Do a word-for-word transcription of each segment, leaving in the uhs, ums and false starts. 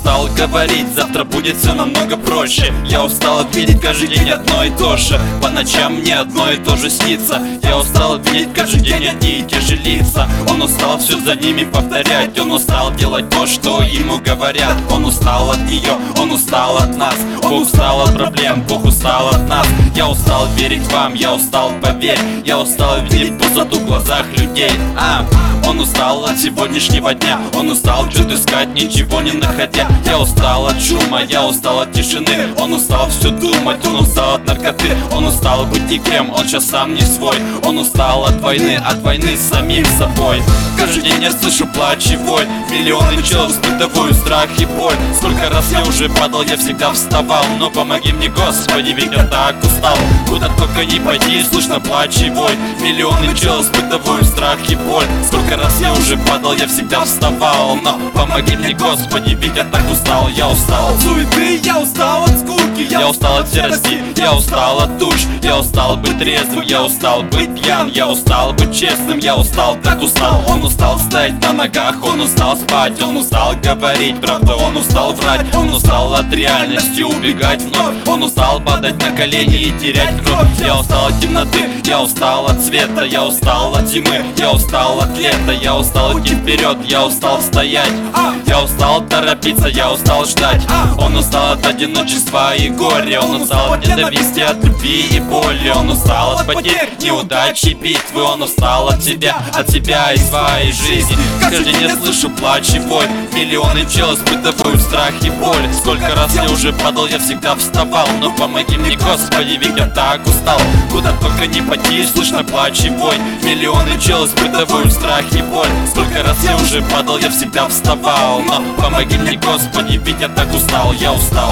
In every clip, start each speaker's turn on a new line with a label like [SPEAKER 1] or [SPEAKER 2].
[SPEAKER 1] устал говорить, завтра будет все намного проще. Я устал видеть каждый день одно и то же. По ночам мне одно и то же снится. Я устал видеть каждый день одни и те же лица. Он устал все за ними повторять. Он устал делать то, что ему говорят. Он устал от нее, он устал от нас. Он устал от проблем, Бог устал от нас. Я устал верить вам, я устал, поверь. Я устал видеть пустоту в глазах людей. а, Он устал от сегодняшнего дня. Он устал что-то искать, ничего не находя. Я устал от шума, я устал от тишины. Он устал все думать, он устал от наркоты. Он устал быть никем, он сейчас сам не свой. Он устал от войны, от войны с самим собой. Каждый день я слышу плач и боль. Миллионы челов испытываю страх и боль. Сколько раз я уже падал, я всегда вставал. Но помоги мне, Господи, ведь я так устал. Куда только не пойти, слышно плач и вой. Миллионы челов испытываю страх и боль. Сколько раз я уже падал, я всегда вставал. Но помоги мне, Господи, ведь я так устал. Я устал от суеты, я устал от скуки. Я, я устал от серости, я устал от туч. Я устал быть трезвым, я устал быть пьян. Я устал быть честным, я устал, так устал. Он устал стоять на ногах, он устал спать. Он устал говорить правду, он устал врать. Он устал от реальности убегать вновь. Он устал падать на колени и терять кровь. Я устал от темноты, я устал от света. Я устал от зимы, я устал от лета. Я устал идти вперед, я устал стоять. Я устал торопиться, я устал ждать. Он устал от одиночества и горя. Он устал от ненависти, от любви и боли. Он устал от потерь, неудач и битвы. Он устал от себя, от себя и своей жизни. Каждый день я слышу плач и боль. Миллионы чел испытывают страх и боль. Сколько раз я уже падал, я всегда вставал. Но помоги мне, Господи, ведь я так устал. Куда только не пойти, слышно плач и вой. Миллионы чел испытывают страх и боль. Сколько раз я уже падал, я всегда вставал. Но помоги мне, Господи, ведь я так устал. Я устал.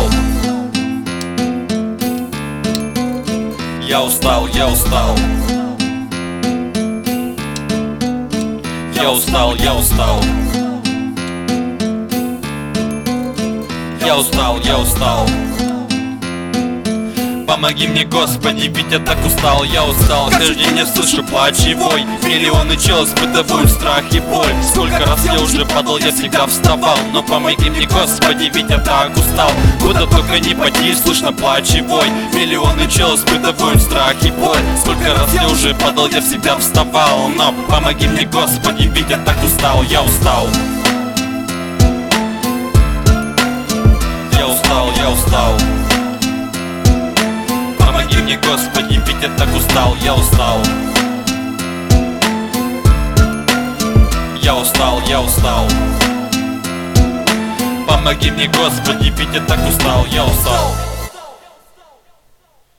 [SPEAKER 1] Я устал, я устал. Я устал, я устал. Я устал, я устал. Помоги мне, Господи, ведь я так устал. Я устал, каждый день я слышу плач и вой. Миллионы чел испытывают страх и боль. Сколько раз я уже падал, я всегда вставал. Но помоги мне, Господи, ведь я так устал. Куда только не пойти, слышно плач и вой. Миллионы чел испытывают страх и боль. Сколько раз я уже падал, я всегда вставал. Но помоги мне, Господи, ведь я так устал. Я устал. Я устал, я устал. Помоги мне, Господи, ведь я так устал. Я устал. Я устал, я устал. Помоги мне, Господи, ведь я так устал. Я устал.